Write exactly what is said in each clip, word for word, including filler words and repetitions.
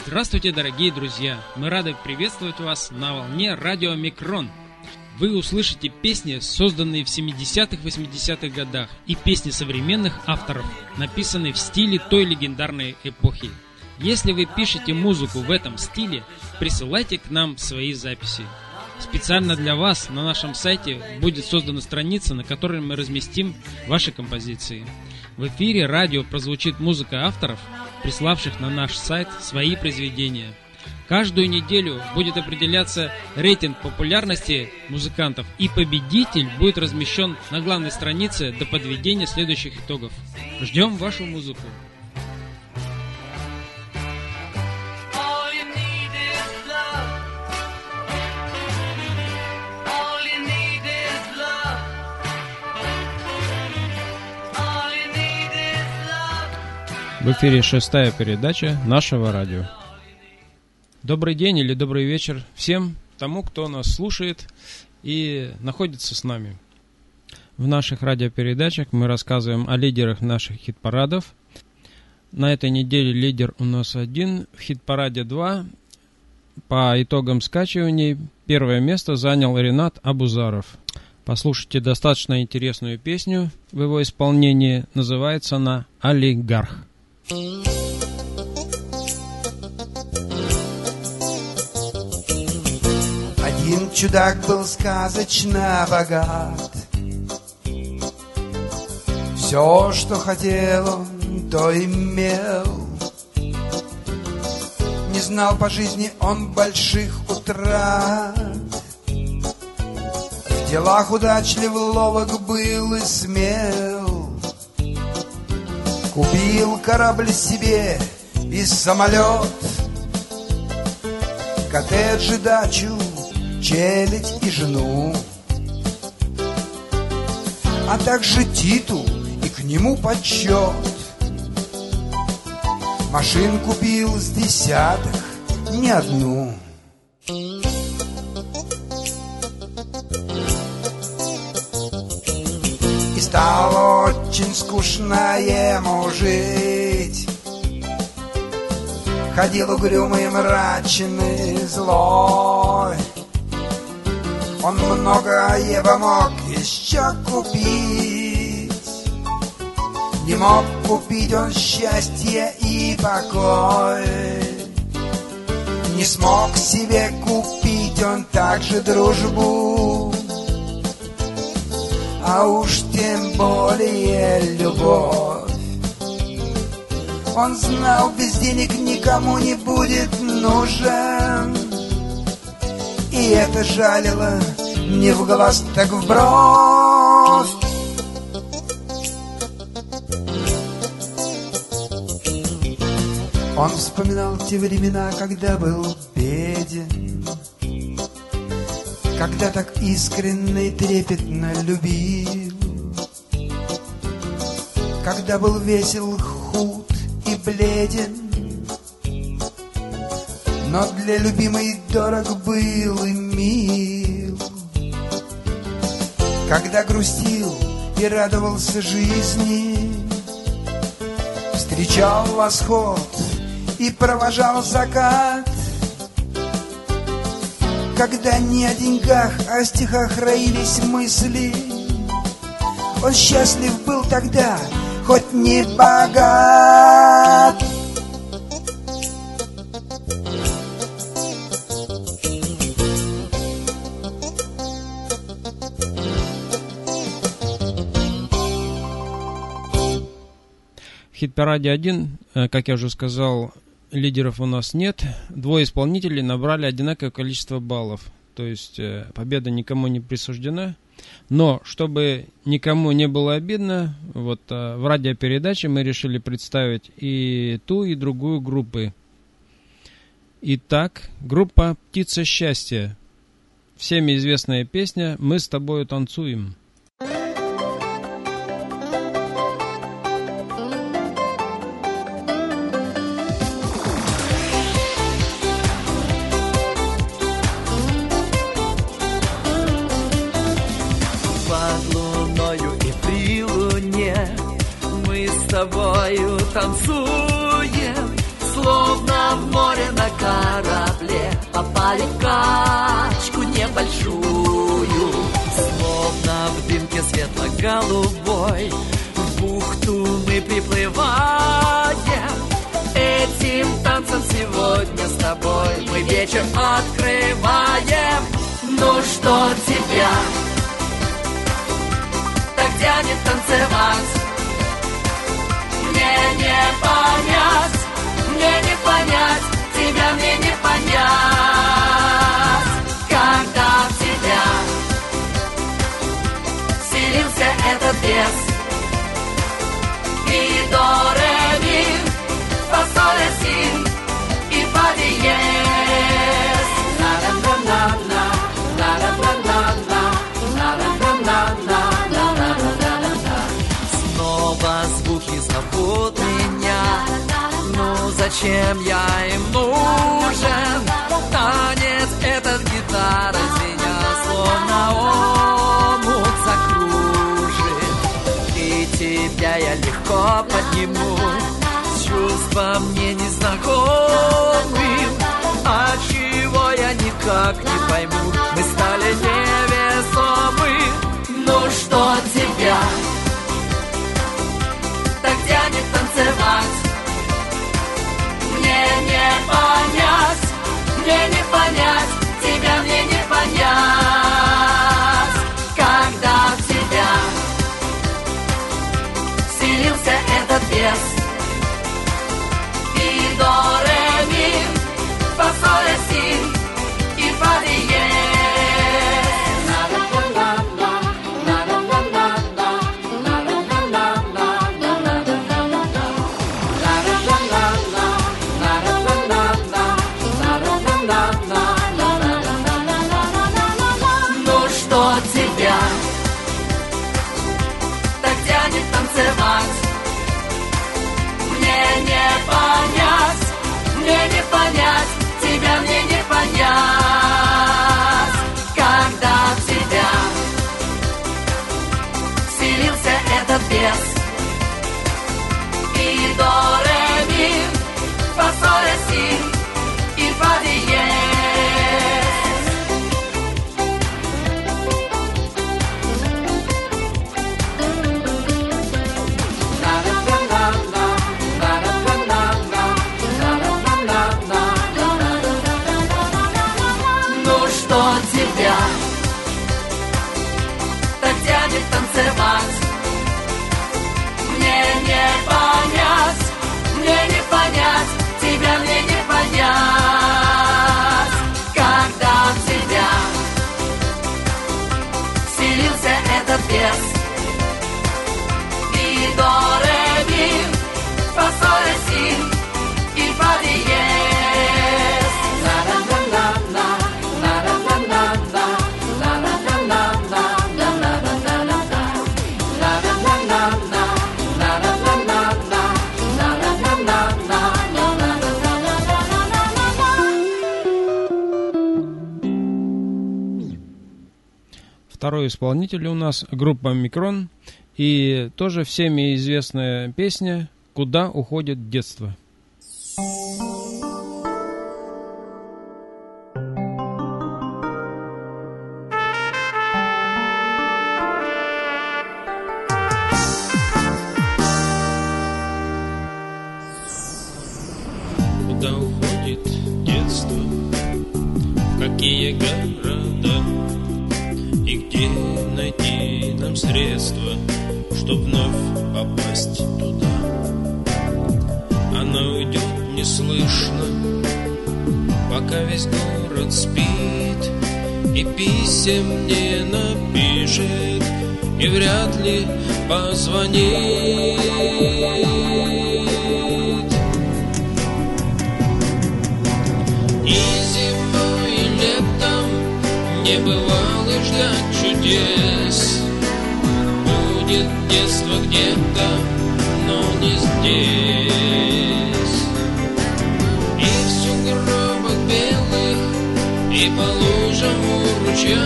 Здравствуйте, дорогие друзья! Мы рады приветствовать вас на волне радио Микрон. Вы услышите песни, созданные в семидесятых-восьмидесятых годах, и песни современных авторов, написанные в стиле той легендарной эпохи. Если вы пишете музыку в этом стиле, присылайте к нам свои записи. Специально для вас на нашем сайте будет создана страница, на которой мы разместим ваши композиции. В эфире радио прозвучит музыка авторов, приславших на наш сайт свои произведения. Каждую неделю будет определяться рейтинг популярности музыкантов, и победитель будет размещен на главной странице до подведения следующих итогов. Ждем вашу музыку. В эфире шестая передача нашего радио. Добрый день или добрый вечер всем тому, кто нас слушает и находится с нами. В наших радиопередачах мы рассказываем о лидерах наших хит-парадов. На этой неделе лидер у нас один, в хит-параде два. По итогам скачиваний первое место занял Ренат Абузаров. Послушайте достаточно интересную песню в его исполнении. Называется она «Олигарх». Один чудак был сказочно богат. Все, что хотел он, то имел. Не знал по жизни он больших утрат. В делах удачлив, ловок был и смел. Купил корабль себе и самолет, коттедж и дачу, челядь и жену, а также титул и к нему почет. Машин купил с десяток, не одну. Стало очень скучно ему жить. Ходил угрюмый, мрачный, злой. Он многое бы мог еще купить. Не мог купить он счастье и покой. Не смог себе купить он также дружбу, а уж тем более любовь. Он знал, без денег никому не будет нужен, и это жалило не в глаз, так в бровь. Он вспоминал те времена, когда был беден, когда так искренне и трепетно любил, когда был весел, худ и бледен, но для любимой дорог был и мил. Когда грустил и радовался жизни, встречал восход и провожал закат. Когда не о деньгах, а о стихах роились мысли, он счастлив был тогда, хоть не богат. В хит-параде один, как я уже сказал, лидеров у нас нет. Двое исполнителей набрали одинаковое количество баллов. То есть э, победа никому не присуждена. Но, чтобы никому не было обидно, вот э, в радиопередаче мы решили представить и ту, и другую группы. Итак, группа «Птица счастья». Всеми известная песня «Мы с тобою танцуем». С тобою танцуем, словно в море на корабле попали в качку небольшую. Словно в дымке светло-голубой в бухту мы приплываем. Этим танцем сегодня с тобой мы вечер открываем. Ну что тебя так тянет танцевать? Мне не понять, мне не понять, тебя мне не понять. Когда в тебя вселился этот бес, и до ре ми, фа соль ля си, и фа диез. На-на-на-на-на, на-на-на-на-на, на-на-на-на-на. Снова звуки зовут меня. Ну зачем я им нужен? Танец этот гитара меня словно омут закружит. И тебя я легко подниму с чувством мне незнакомым. А чего я никак не пойму, мы стали невесомы. Ну что тебя так тянет танцевать? Мне не понять, мне не понять, тебя мне не понять. Когда в тебя вселился этот бес, и до ре ми, фа соль ля си, и фа диез. Ну что тебя так тянет танцевать? Мне не понять, мне не понять, тебя мне не понять. Когда в тебя вселился этот бес, и до ре ми, фа соль ля си, и фа диез. Ну что тебя так тянет танцевать? Мне не понять, мне не понять, тебя мне не понять. Когда в тебя вселился этот бес, и до ре ми, фа соль ля си, и фа диез. На-на-на-на-на, на-на-на-на-на, на-на-на-на-на, на-на-на-на-на, на-на-на-на-на, на-на-на-на-на, на-на-на-на-на, на-на-на-на-на. Второй исполнитель у нас группа Микрон. И тоже всеми известная песня «Куда уходит детство». Куда уходит детство, в какие города, и где найти нам средства, чтоб вновь попасть туда? Она уйдет неслышно, пока весь город спит, и писем не напишет, и вряд ли позвонит. И зимой, и летом небывалых ждать чудес. Будет детство где-то, но не здесь. И в сугробах белых, и по лужам у ручья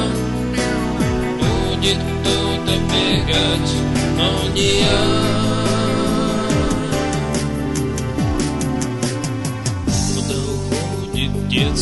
будет кто-то бегать, но не я. Куда уходит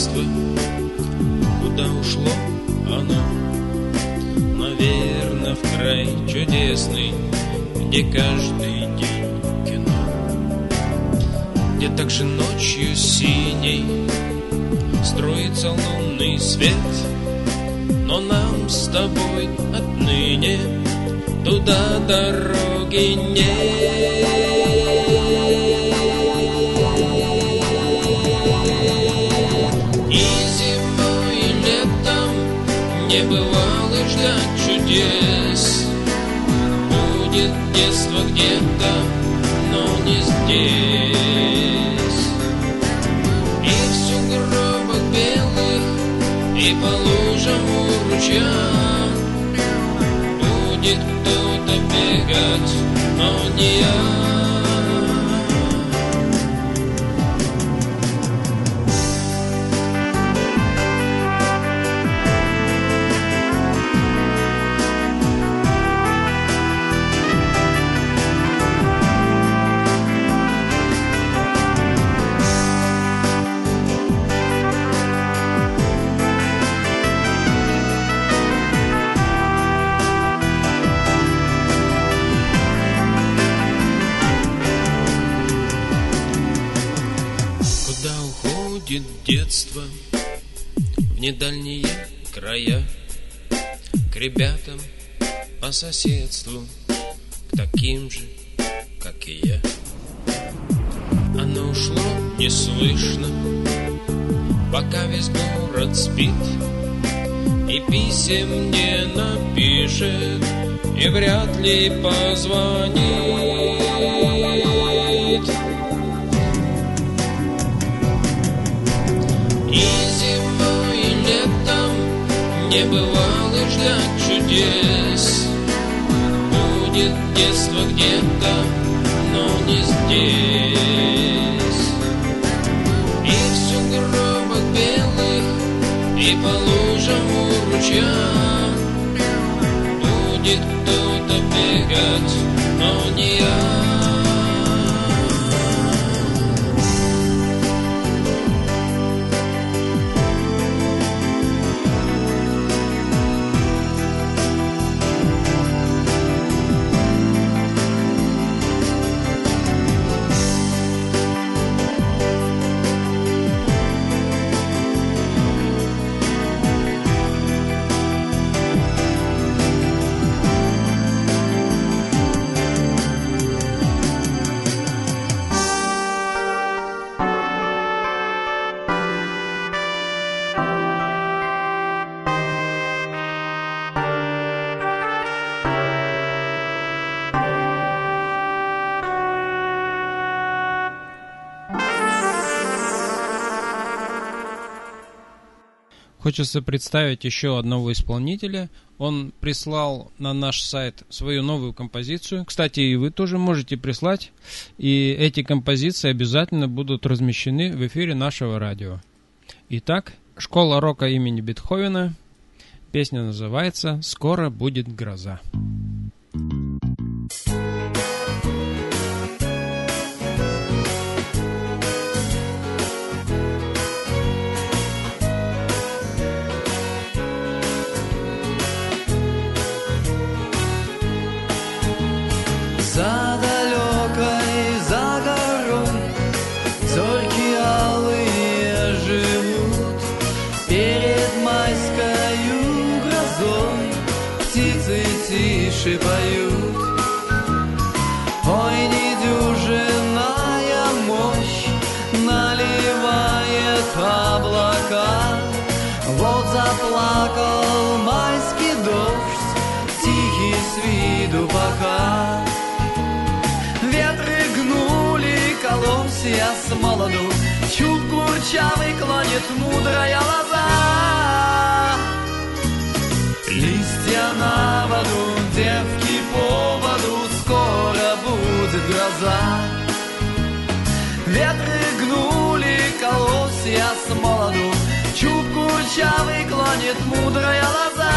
детство, куда ушло оно? Наверно, в край чудесный, где каждый день кино, где также ночью синей строится лунный свет. Но нам с тобой отныне туда дороги нет. И зимой, и летом не бывало ждать чудес. Будет детство где-то, но не здесь. И в сугробах белых, и по лужам у ручья будет кто-то бегать, но не я. Детство в недальние края, к ребятам по соседству, к таким же, как и я. Оно ушло неслышно, пока весь город спит, и писем не напишет, и вряд ли позвонит. И зимой, и летом не бывало ждать чудес. Будет детство где-то, но не здесь. И в сугробах белых, и по лужам у ручья будет кто-то бегать, но не я. Хочется представить еще одного исполнителя. Он прислал на наш сайт свою новую композицию. Кстати, и вы тоже можете прислать. И эти композиции обязательно будут размещены в эфире нашего радио. Итак, «Школа рока имени Бетховена». Песня называется «Скоро будет гроза». За далекой, за горой зорьки алые живут. Перед майскою грозой птицы тише поют. Ой, недюжинная мощь наливает облака. Вот заплакал майский дождь, тихий с виду пока. Ветры гнули колосья с молоду, чуб курчавый клонит мудрая лоза. Листья на воду, девки по воду, скоро будет гроза. Ветры гнули колосья с молоду, чуб курчавый клонит мудрая лоза.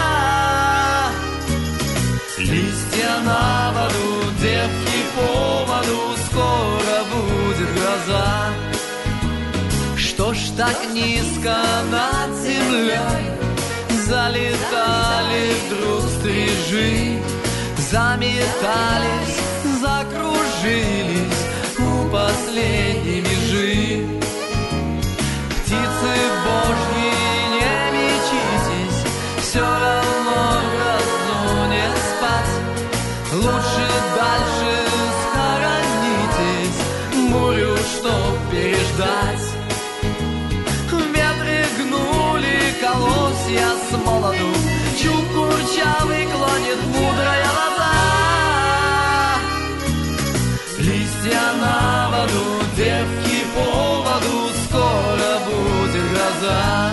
Листья на воду, девки по воду, скоро будет гроза. Что ж так низко над землей залетали вдруг стрижи, заметались, закружились у последней межи. Птицы божьи, не мечитесь, все равно грозу не спать. Лучше дальше схоронитесь, бурю, чтоб переждать. Ветры гнули колосья с молоду, чуб курчавый клонит мудрая лоза. Листья на воду, девки по воду, скоро будет гроза.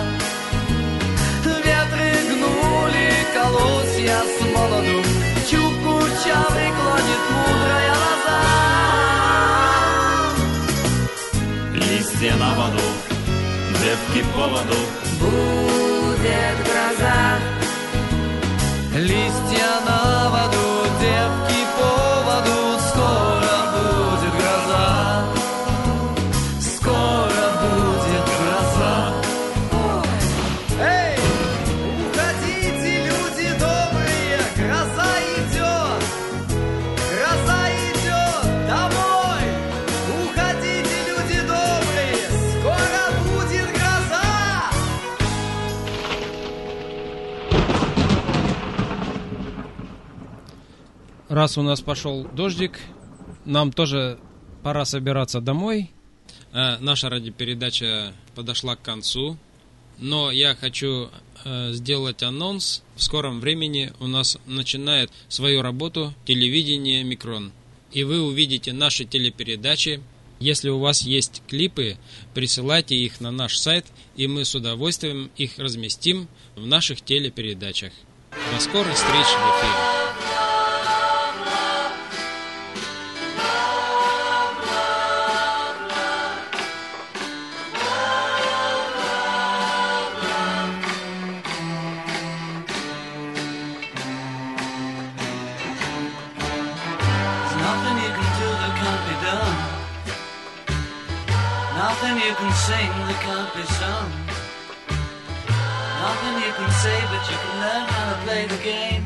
Ветры гнули колосья с молоду, чуб курчавый клонит мудрая лоза. Листья на воду, девки по воду, Будет гроза. Листья на воду, девки по воду, скоро будет гроза. Скоро будет гроза. Эй, уходите, люди добрые, гроза идет. Гроза идет домой. Уходите, люди добрые, скоро будет гроза. Раз у нас пошел дождик, нам тоже пора собираться домой. Э, наша радиопередача подошла к концу, но я хочу э, сделать анонс. В скором времени у нас начинает свою работу телевидение Микрон. И вы увидите наши телепередачи. Если у вас есть клипы, присылайте их на наш сайт, и мы с удовольствием их разместим в наших телепередачах. До скорой встречи в эфире. Nothing you can do that can't be done. Nothing you can sing that can't be sung. Nothing you can say, but you can learn how to play the game.